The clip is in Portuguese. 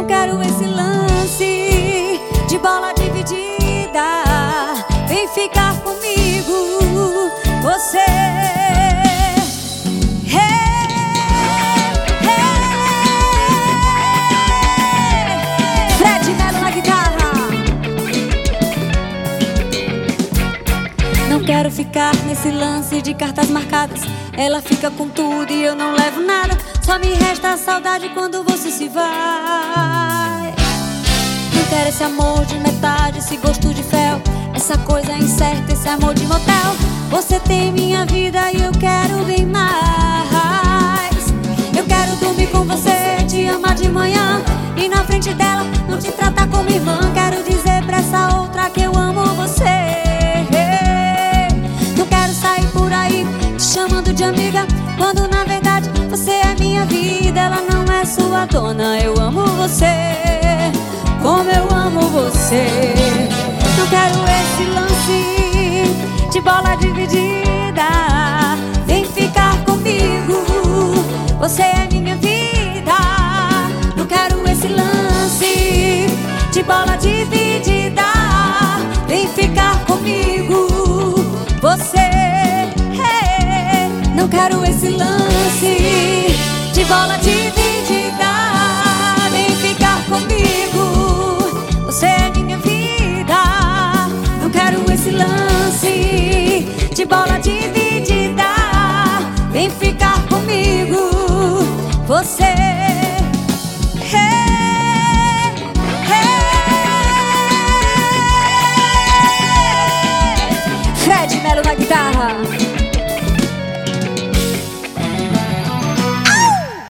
quero esse lance de bola dividida. Vem ficar comigo, você. Fred Melo na guitarra. Não quero ficar nesse lance de cartas marcadas. Ela fica com tudo e eu não levo nada. Só me resta a saudade quando você se vai. Não quero esse amor de metade, esse gosto de fel, essa coisa incerta, esse amor de motel. Você tem minha vida e eu quero bem mais. Eu quero dormir com você, te amar de manhã e na frente dela não te tratar como irmã. Quero dizer pra essa outra que eu amo você. Não quero sair por aí te chamando de amiga, quando na verdade você é minha vida, ela não é sua dona. Eu amo você como eu amo você. Não quero esse lance de bola dividida. Vem ficar comigo, você é minha vida. Não quero esse lance de bola dividida. Vem ficar comigo, você. Não quero esse lance de bola dividida. Vem ficar comigo, você é minha vida. Não quero esse lance de bola dividida. Vem ficar comigo, você.